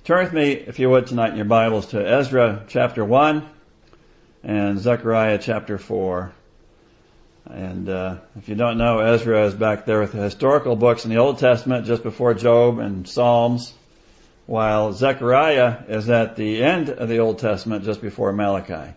Turn with me, if you would, tonight in your Bibles to Ezra chapter 1 and Zechariah chapter 4. And if you don't know, Ezra is back there with the historical books in the Old Testament just before Job and Psalms, while Zechariah is at the end of the Old Testament just before Malachi.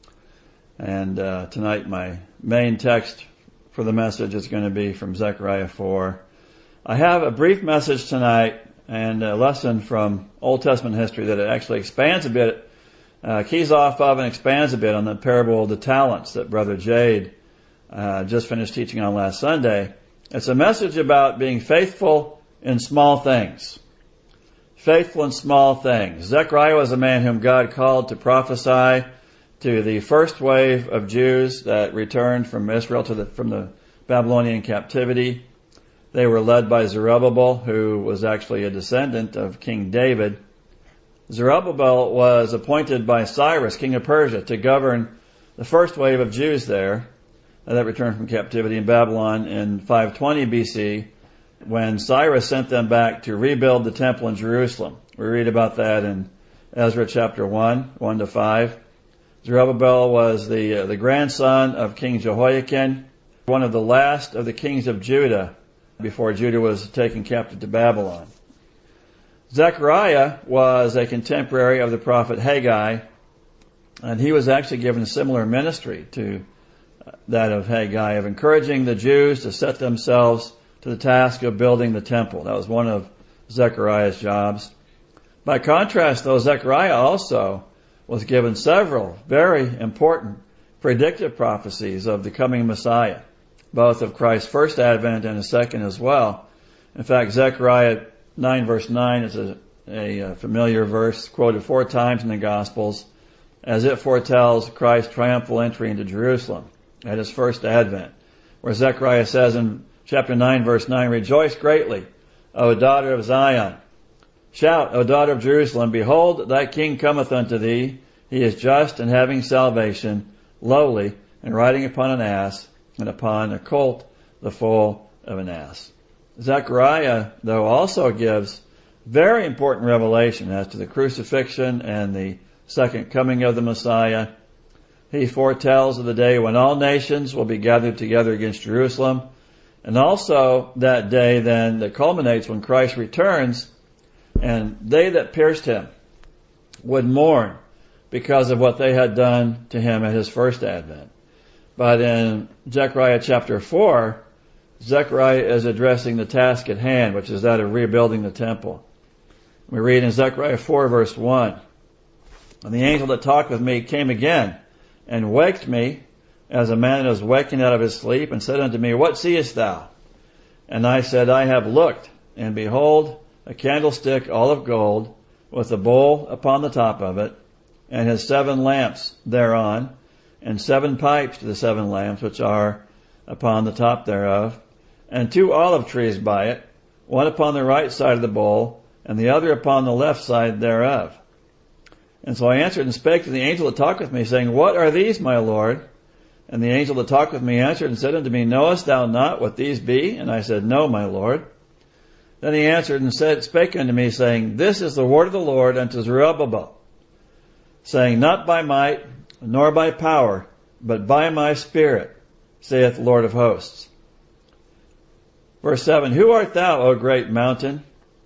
And tonight my main text for the message is going to be from Zechariah 4. I have a brief message tonight and a lesson from Old Testament history that it actually expands a bit, keys off of and expands a bit on the parable of the talents that Brother Jade just finished teaching on last Sunday. It's a message about being faithful in small things. Faithful in small things. Zechariah was a man whom God called to prophesy to the first wave of Jews that returned from Israel from the Babylonian captivity. They were led by Zerubbabel, who was actually a descendant of King David. Zerubbabel was appointed by Cyrus, king of Persia, to govern the first wave of Jews there that returned from captivity in Babylon in 520 BC, when Cyrus sent them back to rebuild the temple in Jerusalem. We read about that in Ezra chapter 1 to 5. Zerubbabel was the grandson of King Jehoiakim, one of the last of the kings of Judah, before Judah was taken captive to Babylon. Zechariah was a contemporary of the prophet Haggai, and he was actually given a similar ministry to that of Haggai, of encouraging the Jews to set themselves to the task of building the temple. That was one of Zechariah's jobs. By contrast, though, Zechariah also was given several very important predictive prophecies of the coming Messiah, both of Christ's first advent and his second as well. In fact, Zechariah 9 verse 9 is a familiar verse quoted 4 times in the Gospels, as it foretells Christ's triumphal entry into Jerusalem at his first advent, where Zechariah says in chapter 9 verse 9, "Rejoice greatly, O daughter of Zion. Shout, O daughter of Jerusalem, behold, thy king cometh unto thee. He is just and having salvation, lowly, and riding upon an ass, and upon a colt, the foal of an ass." Zechariah, though, also gives very important revelation as to the crucifixion and the second coming of the Messiah. He foretells of the day when all nations will be gathered together against Jerusalem, and also that day then that culminates when Christ returns, and they that pierced him would mourn because of what they had done to him at his first advent. But in Zechariah chapter 4, Zechariah is addressing the task at hand, which is that of rebuilding the temple. We read in Zechariah 4 verse 1, "And the angel that talked with me came again, and waked me, as a man that is waking out of his sleep, and said unto me, What seest thou? And I said, I have looked, and behold, a candlestick all of gold, with a bowl upon the top of it, and his 7 lamps thereon, and 7 pipes to the 7 lamps which are upon the top thereof, and 2 olive trees by it, one upon the right side of the bowl, and the other upon the left side thereof. And so I answered and spake to the angel that talked with me, saying, What are these, my Lord? And the angel that talked with me answered and said unto me, Knowest thou not what these be? And I said, No, my Lord. Then he answered and spake unto me, saying, This is the word of the Lord unto Zerubbabel, saying, Not by might, nor by power, but by my Spirit, saith the Lord of hosts. Verse 7, Who art thou, O great mountain?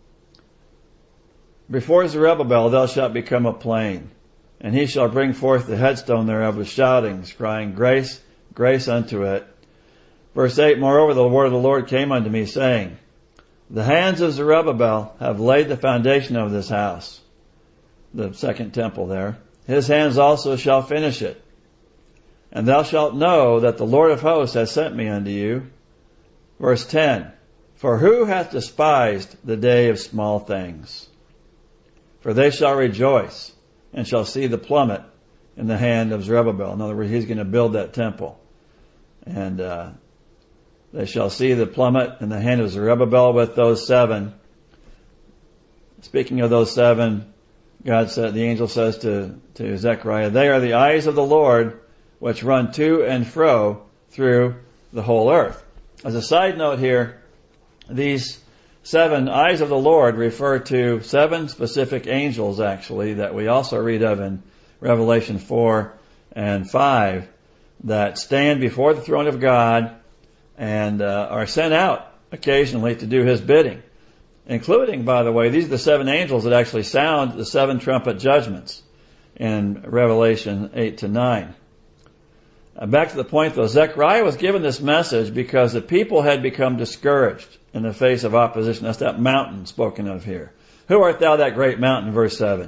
Before Zerubbabel thou shalt become a plain, and he shall bring forth the headstone thereof with shoutings, crying, Grace, grace unto it. Verse 8, Moreover the word of the Lord came unto me, saying, The hands of Zerubbabel have laid the foundation of this house, the second temple there. His hands also shall finish it. And thou shalt know that the Lord of hosts has sent me unto you. Verse 10, For who hath despised the day of small things? For they shall rejoice, and shall see the plummet in the hand of Zerubbabel. In other words, he's going to build that temple. And they shall see the plummet in the hand of Zerubbabel with those 7. Speaking of those 7, God said, the angel says to Zechariah, They are the eyes of the Lord, which run to and fro through the whole earth. As a side note here, these 7 eyes of the Lord refer to 7 specific angels, actually, that we also read of in Revelation 4 and 5, that stand before the throne of God and are sent out occasionally to do His bidding, including, by the way, these are the 7 angels that actually sound the 7 trumpet judgments in Revelation 8 to 9. Back to the point, though, Zechariah was given this message because the people had become discouraged in the face of opposition. That's that mountain spoken of here. Who art thou, that great mountain, verse 7.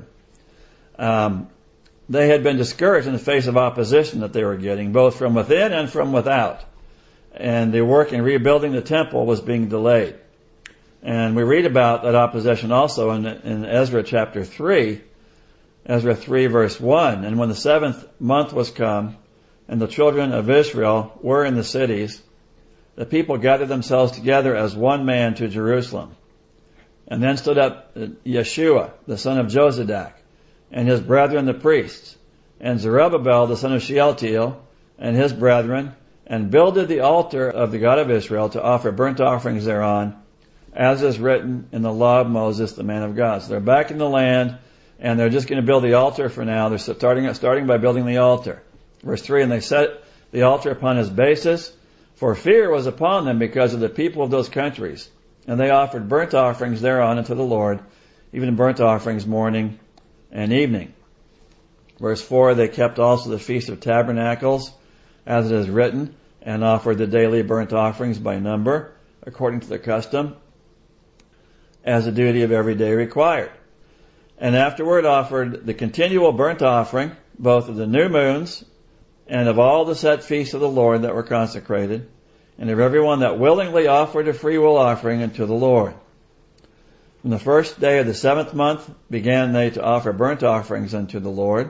They had been discouraged in the face of opposition that they were getting, both from within and from without. And the work in rebuilding the temple was being delayed. And we read about that opposition also in Ezra chapter 3, Ezra 3 verse 1. And when the 7th month was come, and the children of Israel were in the cities, the people gathered themselves together as one man to Jerusalem. And then stood up Yeshua, the son of Jozadak, and his brethren the priests, and Zerubbabel, the son of Shealtiel, and his brethren, and builded the altar of the God of Israel to offer burnt offerings thereon, as is written in the law of Moses, the man of God. So they're back in the land, and they're just going to build the altar for now. They're starting by building the altar. Verse 3, and they set the altar upon his basis, for fear was upon them because of the people of those countries. And they offered burnt offerings thereon unto the Lord, even burnt offerings morning and evening. Verse 4, they kept also the Feast of Tabernacles, as it is written, and offered the daily burnt offerings by number, according to the custom, as the duty of every day required. And afterward offered the continual burnt offering, both of the new moons, and of all the set feasts of the Lord that were consecrated, and of everyone that willingly offered a freewill offering unto the Lord. From the first day of the 7th month began they to offer burnt offerings unto the Lord.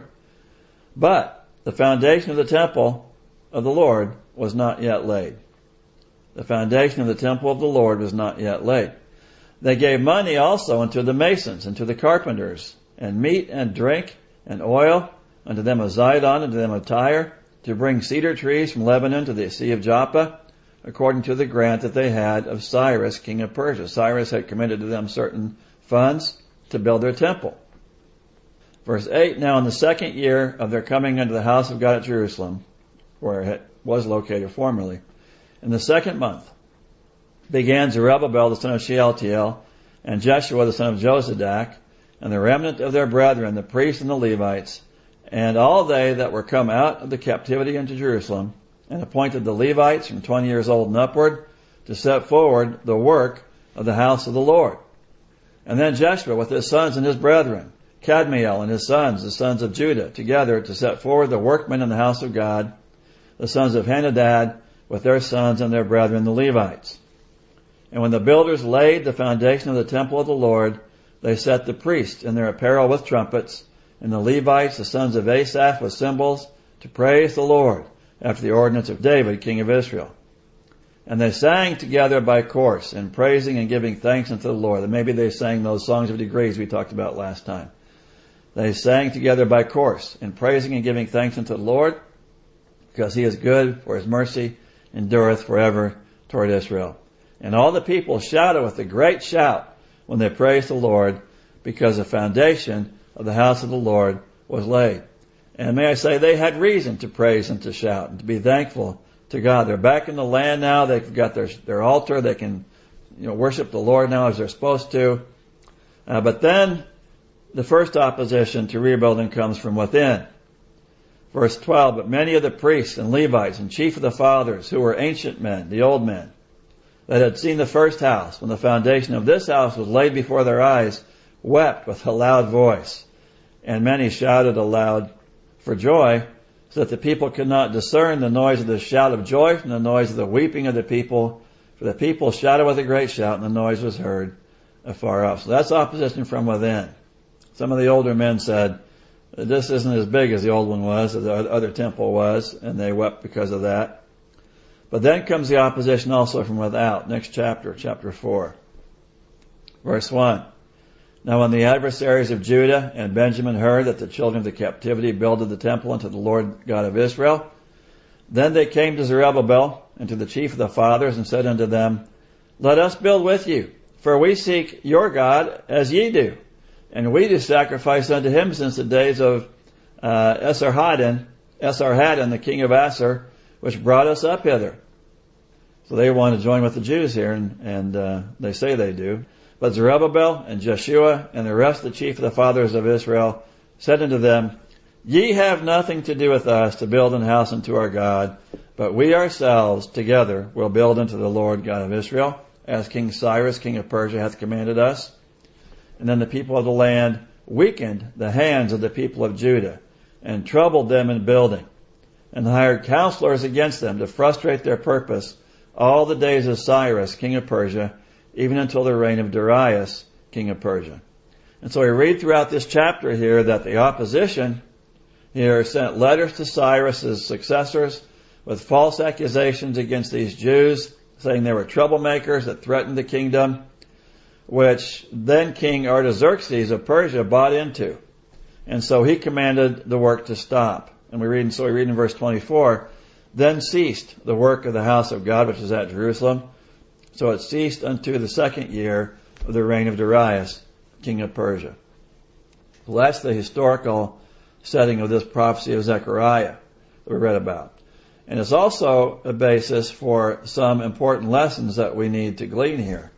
But the foundation of the temple of the Lord was not yet laid. The foundation of the temple of the Lord was not yet laid. They gave money also unto the masons and to the carpenters, and meat and drink and oil, unto them of Zidon, unto them of Tyre, to bring cedar trees from Lebanon to the Sea of Joppa, according to the grant that they had of Cyrus, king of Persia. Cyrus had committed to them certain funds to build their temple. Verse 8, now in the 2nd year of their coming into the house of God at Jerusalem, where it was located formerly, in the 2nd month, began Zerubbabel the son of Shealtiel, and Jeshua the son of Jozadak, and the remnant of their brethren, the priests and the Levites, and all they that were come out of the captivity into Jerusalem, and appointed the Levites from 20 years old and upward to set forward the work of the house of the Lord. And then Jeshua with his sons and his brethren, Kadmiel and his sons, the sons of Judah, together to set forward the workmen in the house of God, the sons of Henadad with their sons and their brethren, the Levites. And when the builders laid the foundation of the temple of the Lord, they set the priests in their apparel with trumpets, and the Levites, the sons of Asaph, with cymbals, to praise the Lord, after the ordinance of David, king of Israel. And they sang together by course, in praising and giving thanks unto the Lord. And maybe they sang those songs of degrees we talked about last time. They sang together by course, in praising and giving thanks unto the Lord, because he is good, for his mercy endureth forever toward Israel. And all the people shouted with a great shout when they praised the Lord, because the foundation of the house of the Lord was laid. And may I say, they had reason to praise and to shout and to be thankful to God. They're back in the land now. They've got their altar. They can, worship the Lord now as they're supposed to. But then the first opposition to rebuilding comes from within. Verse 12, but many of the priests and Levites and chief of the fathers, who were ancient men, the old men, that had seen the first house, when the foundation of this house was laid before their eyes, wept with a loud voice. And many shouted aloud for joy, so that the people could not discern the noise of the shout of joy from the noise of the weeping of the people. For the people shouted with a great shout, and the noise was heard afar off. So that's opposition from within. Some of the older men said, this isn't as big as the old one was, as the other temple was, and they wept because of that. But then comes the opposition also from without. Next chapter, chapter 4. Verse 1. Now when the adversaries of Judah and Benjamin heard that the children of the captivity builded the temple unto the Lord God of Israel, then they came to Zerubbabel and to the chief of the fathers and said unto them, let us build with you, For we seek your God as ye do, and we do sacrifice unto him since the days of Esarhaddon, the king of Assur, which brought us up hither. So they want to join with the Jews here, and they say they do. But Zerubbabel and Jeshua and the rest of the chief of the fathers of Israel said unto them, Ye have nothing to do with us to build an house unto our God, but we ourselves together will build unto the Lord God of Israel, as King Cyrus, king of Persia, hath commanded us. And then the people of the land weakened the hands of the people of Judah, and troubled them in building, and hired counselors against them to frustrate their purpose all the days of Cyrus, king of Persia, even until the reign of Darius, king of Persia. And so we read throughout this chapter here that the opposition here sent letters to Cyrus's successors with false accusations against these Jews, saying they were troublemakers that threatened the kingdom, which then King Artaxerxes of Persia bought into. And so he commanded the work to stop. And we read in verse 24, Then ceased the work of the house of God, which is at Jerusalem. So it ceased unto the 2nd year of the reign of Darius, king of Persia. Well, that's the historical setting of this prophecy of Zechariah that we read about. And it's also a basis for some important lessons that we need to glean here.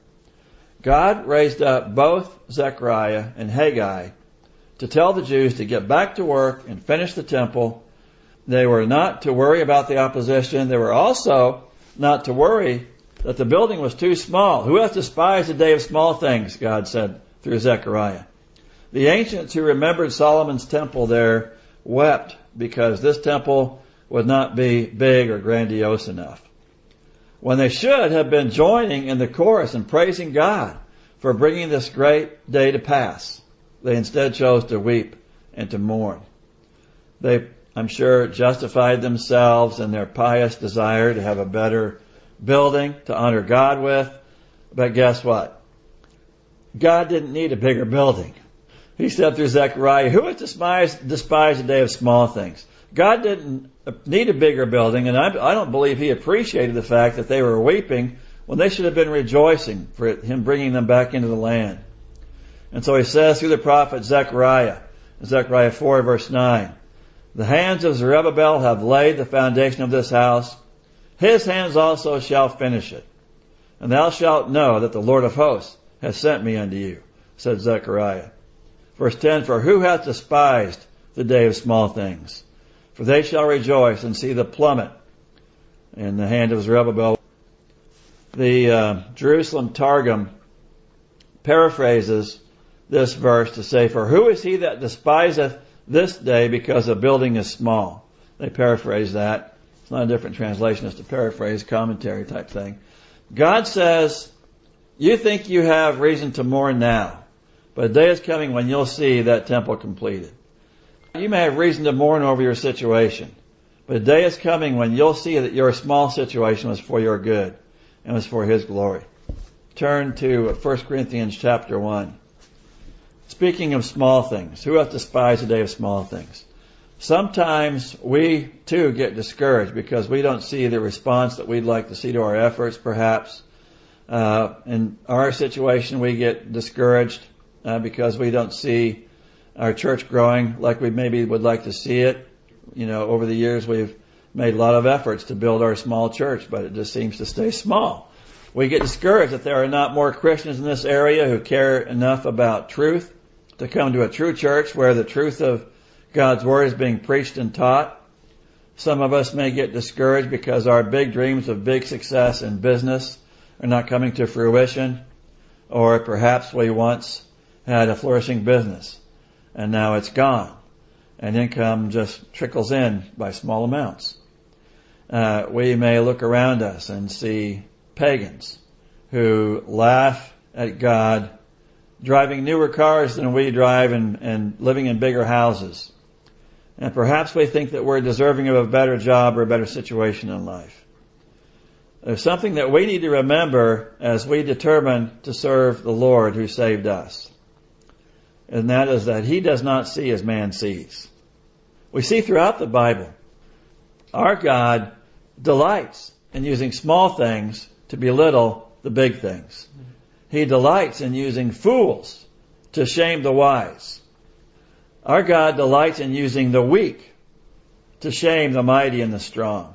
God raised up both Zechariah and Haggai to tell the Jews to get back to work and finish the temple. They were not to worry about the opposition. They were also not to worry that the building was too small. Who hath despised the day of small things, God said through Zechariah. The ancients who remembered Solomon's temple there wept because this temple would not be big or grandiose enough, when they should have been joining in the chorus and praising God for bringing this great day to pass. They instead chose to weep and to mourn. They, I'm sure, justified themselves in their pious desire to have a better building to honor God with. But guess what? God didn't need a bigger building. He said through Zechariah, Who hath despised the day of small things? God didn't need a bigger building, and I don't believe he appreciated the fact that they were weeping when they should have been rejoicing for him bringing them back into the land. And so he says through the prophet Zechariah 4 verse 9, The hands of Zerubbabel have laid the foundation of this house. His hands also shall finish it. And thou shalt know that the Lord of hosts hath sent me unto you, said Zechariah. Verse 10, For who hath despised the day of small things? For they shall rejoice and see the plummet in the hand of Zerubbabel. The Jerusalem Targum paraphrases this verse to say, For who is he that despiseth this day because the building is small? They paraphrase that. It's not a different translation, it's a paraphrase, commentary type thing. God says, you think you have reason to mourn now, but a day is coming when you'll see that temple completed. You may have reason to mourn over your situation, but a day is coming when you'll see that your small situation was for your good and was for his glory. Turn to 1 Corinthians chapter 1. Speaking of small things, who hath despised the day of small things? Sometimes we too get discouraged because we don't see the response that we'd like to see to our efforts, perhaps. In our situation, we get discouraged because we don't see our church growing like we maybe would like to see it. You know, over the years we've made a lot of efforts to build our small church, but it just seems to stay small. We get discouraged that there are not more Christians in this area who care enough about truth to come to a true church where the truth of God's Word is being preached and taught. Some of us may get discouraged because our big dreams of big success in business are not coming to fruition, or perhaps we once had a flourishing business and now it's gone and income just trickles in by small amounts. We may look around us and see pagans who laugh at God driving newer cars than we drive and living in bigger houses. And perhaps we think that we're deserving of a better job or a better situation in life. There's something that we need to remember as we determine to serve the Lord who saved us. And that is that he does not see as man sees. We see throughout the Bible, our God delights in using small things to belittle the big things. He delights in using fools to shame the wise. Our God delights in using the weak to shame the mighty and the strong.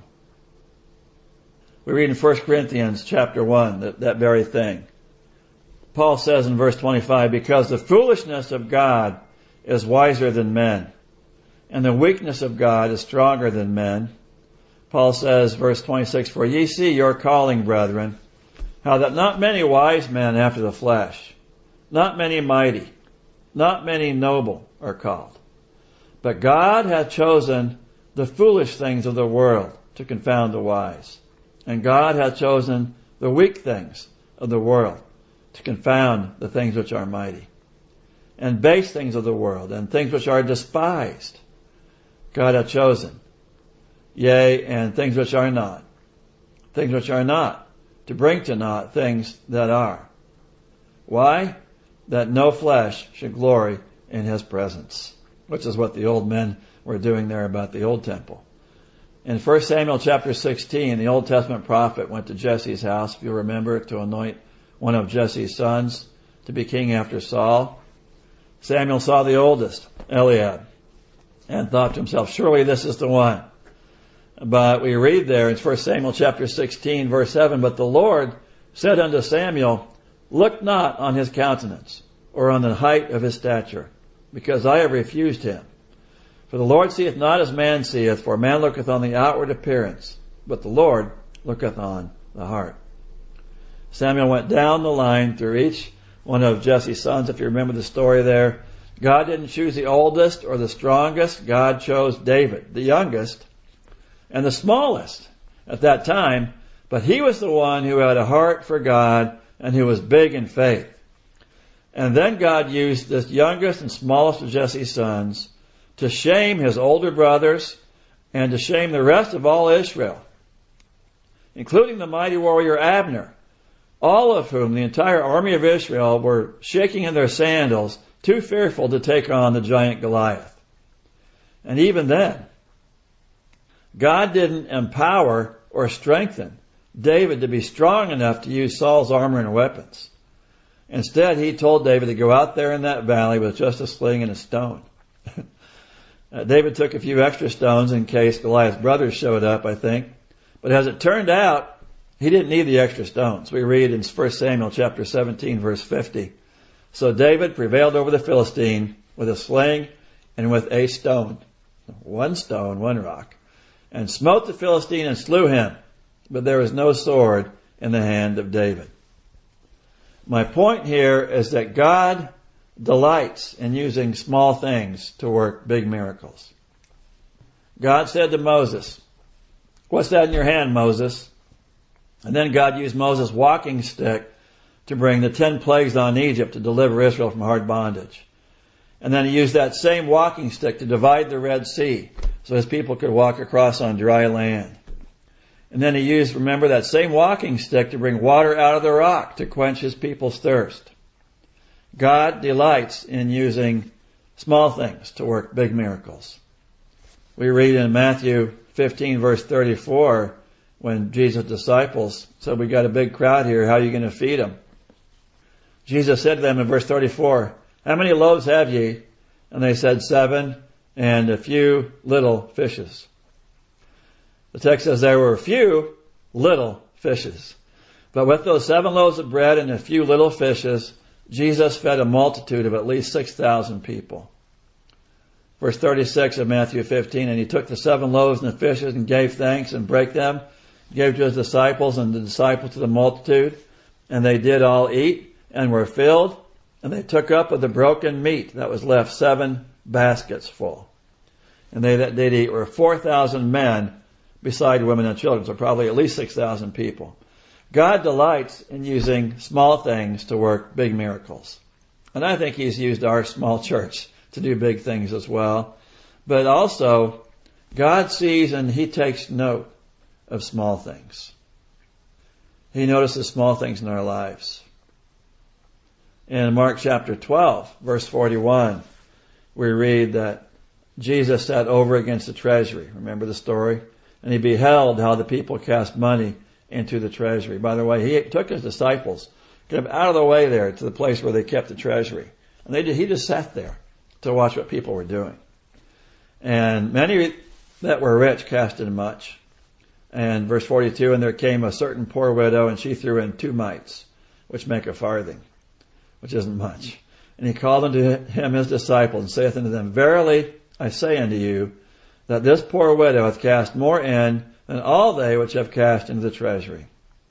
We read in 1 Corinthians chapter 1 that very thing. Paul says in verse 25, because the foolishness of God is wiser than men, and the weakness of God is stronger than men. Paul says, verse 26, for ye see your calling, brethren, how that not many wise men after the flesh, not many mighty, not many noble are called. But God hath chosen the foolish things of the world to confound the wise. And God hath chosen the weak things of the world to confound the things which are mighty. And base things of the world, and things which are despised, God hath chosen. Yea, and things which are not, to bring to naught things that are. Why? That no flesh should glory in his presence. Which is what the old men were doing there about the old temple. In 1 Samuel chapter 16, the Old Testament prophet went to Jesse's house, if you remember, to anoint one of Jesse's sons to be king after Saul. Samuel saw the oldest, Eliab, and thought to himself, surely this is the one. But we read there in 1 Samuel chapter 16, verse 7, but the Lord said unto Samuel, look not on his countenance, or on the height of his stature, because I have refused him. For the Lord seeth not as man seeth, for man looketh on the outward appearance, but the Lord looketh on the heart. Samuel went down the line through each one of Jesse's sons, if you remember the story there. God didn't choose the oldest or the strongest. God chose David, the youngest and the smallest at that time, but he was the one who had a heart for God and who was big in faith. And then God used this youngest and smallest of Jesse's sons to shame his older brothers and to shame the rest of all Israel, including the mighty warrior Abner, all of whom, the entire army of Israel, were shaking in their sandals, too fearful to take on the giant Goliath. And even then, God didn't empower or strengthen David to be strong enough to use Saul's armor and weapons. Instead, he told David to go out there in that valley with just a sling and a stone. David took a few extra stones in case Goliath's brothers showed up, I think. But as it turned out, he didn't need the extra stones. We read in 1 Samuel chapter 17, verse 50. So David prevailed over the Philistine with a sling and with a stone. One stone, one rock. And smote the Philistine and slew him. But there was no sword in the hand of David. My point here is that God delights in using small things to work big miracles. God said to Moses, what's that in your hand, Moses? And then God used Moses' walking stick to bring the 10 plagues on Egypt to deliver Israel from hard bondage. And then he used that same walking stick to divide the Red Sea so his people could walk across on dry land. And then he used, remember, that same walking stick to bring water out of the rock to quench his people's thirst. God delights in using small things to work big miracles. We read in Matthew 15 verse 34 when Jesus' disciples said, we got a big crowd here, how are you going to feed them? Jesus said to them in verse 34, how many loaves have ye? And they said 7 and a few little fishes. The text says there were a few little fishes. But with those 7 loaves of bread and a few little fishes, Jesus fed a multitude of at least 6,000 people. Verse 36 of Matthew 15, and he took the 7 loaves and the fishes and gave thanks and brake them, gave to his disciples and the disciples to the multitude. And they did all eat and were filled. And they took up of the broken meat that was left 7 baskets full. And they that did eat were 4,000 men beside women and children. So probably at least 6,000 people. God delights in using small things to work big miracles. And I think he's used our small church to do big things as well. But also, God sees and he takes note of small things. He notices small things in our lives. In Mark chapter 12, verse 41, we read that Jesus sat over against the treasury. Remember the story? And he beheld how the people cast money into the treasury. By the way, he took his disciples get him out of the way there to the place where they kept the treasury. And he just sat there to watch what people were doing. And many that were rich cast in much. And verse 42, and there came a certain poor widow, and she threw in 2 mites, which make a farthing, which isn't much. And he called unto him his disciples, and saith unto them, Verily I say unto you, that this poor widow hath cast more in than all they which have cast into the treasury.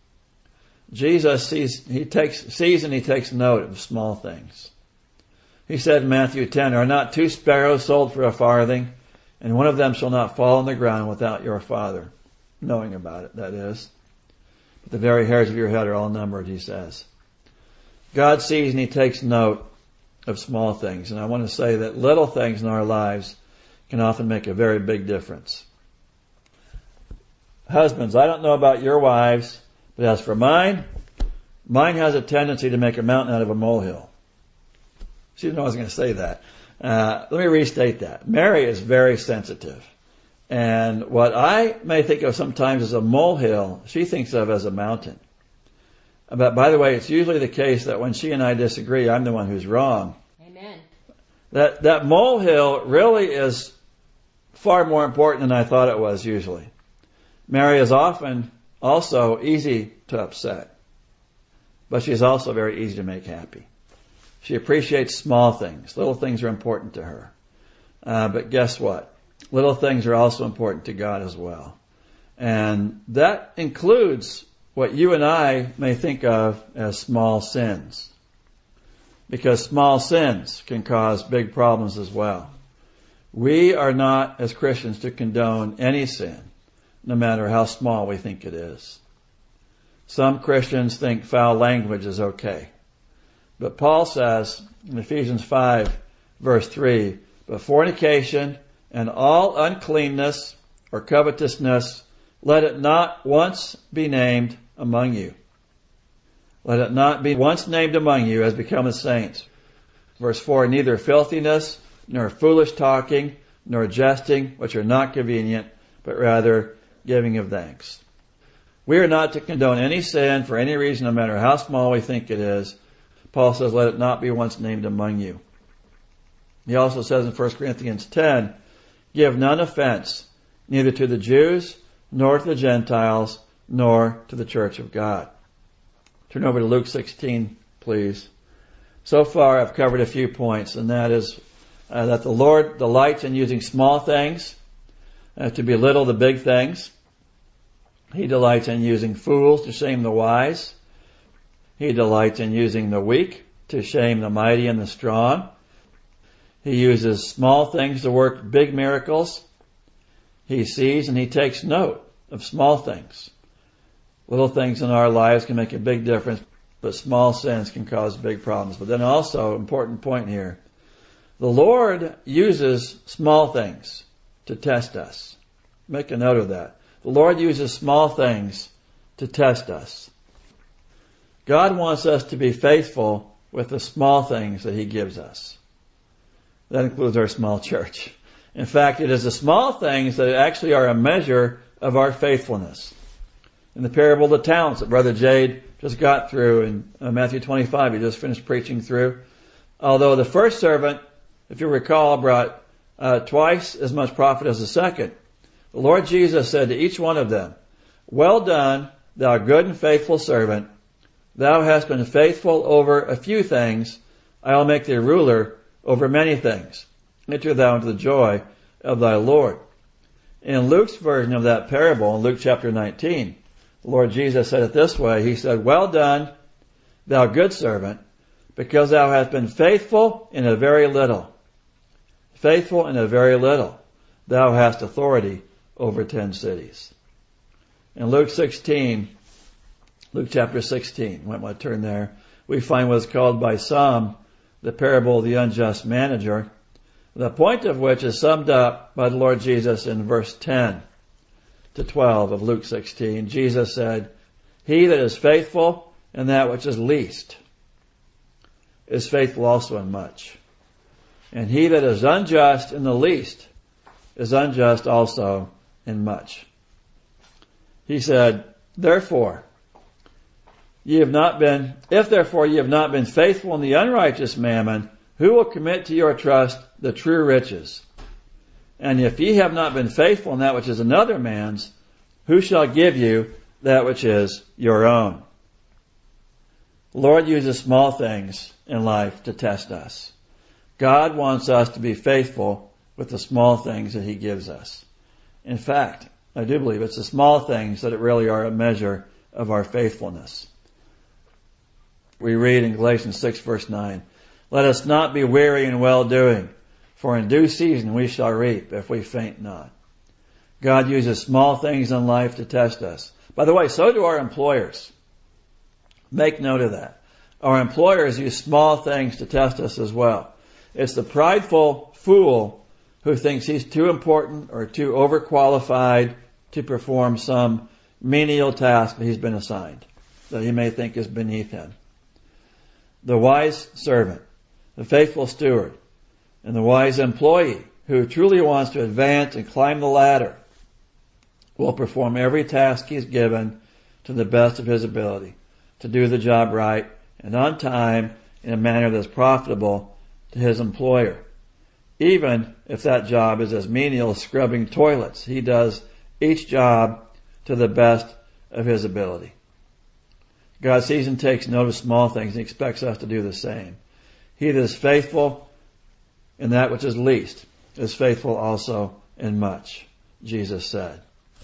Jesus sees and he takes note of small things. He said in Matthew 10, Are not 2 sparrows sold for a farthing, and one of them shall not fall on the ground without your Father knowing about it, that is. But the very hairs of your head are all numbered, he says. God sees and he takes note of small things. And I want to say that little things in our lives can often make a very big difference. Husbands, I don't know about your wives, but as for mine has a tendency to make a mountain out of a molehill. She didn't know I was going to say that. Let me restate that. Mary is very sensitive. And what I may think of sometimes as a molehill, she thinks of as a mountain. But by the way, it's usually the case that when she and I disagree, I'm the one who's wrong. Amen. That molehill really is far more important than I thought it was usually. Mary is often also easy to upset, but she's also very easy to make happy. She appreciates small things. Little things are important to her. But guess what? Little things are also important to God as well. And that includes what you and I may think of as small sins. Because small sins can cause big problems as well. We are not, as Christians, to condone any sin, no matter how small we think it is. Some Christians think foul language is okay. But Paul says in Ephesians 5, verse 3, But fornication and all uncleanness or covetousness, let it not once be named among you. Let it not be once named among you as becometh saints. Verse 4, Neither filthiness, nor foolish talking, nor jesting, which are not convenient, but rather giving of thanks. We are not to condone any sin for any reason, no matter how small we think it is. Paul says, let it not be once named among you. He also says in 1 Corinthians 10, Give none offense, neither to the Jews, nor to the Gentiles, nor to the church of God. Turn over to Luke 16, please. So far, I've covered a few points, and that is that the Lord delights in using small things to belittle the big things. He delights in using fools to shame the wise. He delights in using the weak to shame the mighty and the strong. He uses small things to work big miracles. He sees and he takes note of small things. Little things in our lives can make a big difference, but small sins can cause big problems. But then also, important point here, the Lord uses small things to test us. Make a note of that. The Lord uses small things to test us. God wants us to be faithful with the small things that he gives us. That includes our small church. In fact, it is the small things that actually are a measure of our faithfulness. In the parable of the talents that Brother Jade just got through in Matthew 25, he just finished preaching through. Although the first servant, if you recall, brought twice as much profit as the second, the Lord Jesus said to each one of them, Well done, thou good and faithful servant. Thou hast been faithful over a few things. I will make thee ruler over many things. Enter thou into the joy of thy Lord. In Luke's version of that parable, in Luke chapter 19, the Lord Jesus said it this way. He said, Well done, thou good servant, because thou hast been faithful in a very little. Faithful in a very little. Thou hast authority over 10 cities. In Luke chapter 16, might want to turn there, we find what's called by some the parable of the unjust manager, the point of which is summed up by the Lord Jesus in verse 10 to 12 of Luke 16. Jesus said, He that is faithful in that which is least is faithful also in much. And he that is unjust in the least is unjust also in much. He said, Therefore, If therefore ye have not been faithful in the unrighteous mammon, who will commit to your trust the true riches? And if ye have not been faithful in that which is another man's, who shall give you that which is your own? The Lord uses small things in life to test us. God wants us to be faithful with the small things that He gives us. In fact, I do believe it's the small things that really are a measure of our faithfulness. We read in Galatians 6 verse 9, let us not be weary in well-doing, for in due season we shall reap if we faint not. God uses small things in life to test us. By the way, so do our employers. Make note of that. Our employers use small things to test us as well. It's the prideful fool who thinks he's too important or too overqualified to perform some menial task that he's been assigned, that he may think is beneath him. The wise servant, the faithful steward, and the wise employee who truly wants to advance and climb the ladder will perform every task he's given to the best of his ability, to do the job right and on time in a manner that's profitable to his employer. Even if that job is as menial as scrubbing toilets, he does each job to the best of his ability. God sees and takes note of small things and expects us to do the same. He that is faithful in that which is least is faithful also in much, Jesus said.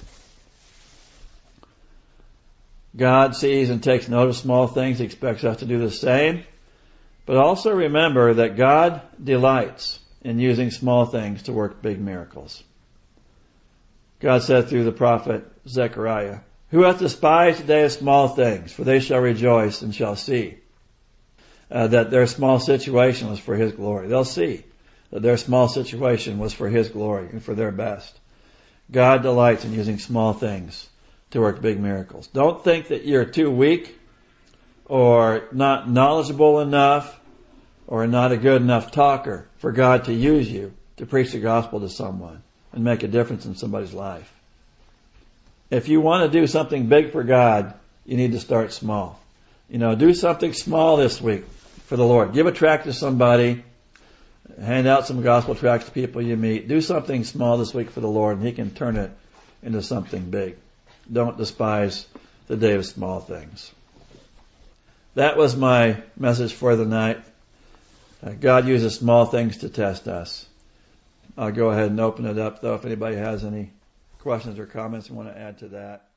God sees and takes note of small things. He expects us to do the same. But also remember that God delights in using small things to work big miracles. God said through the prophet Zechariah, who hath despised the day of small things, for they shall rejoice and shall see that their small situation was for His glory. They'll see that their small situation was for His glory and for their best. God delights in using small things to work big miracles. Don't think that you're too weak or not knowledgeable enough or not a good enough talker for God to use you to preach the gospel to someone and make a difference in somebody's life. If you want to do something big for God, you need to start small. Do something small this week for the Lord. Give a tract to somebody. Hand out some gospel tracts to people you meet. Do something small this week for the Lord, and He can turn it into something big. Don't despise the day of small things. That was my message for the night. God uses small things to test us. I'll go ahead and open it up, though, if anybody has any questions or comments and want to add to that.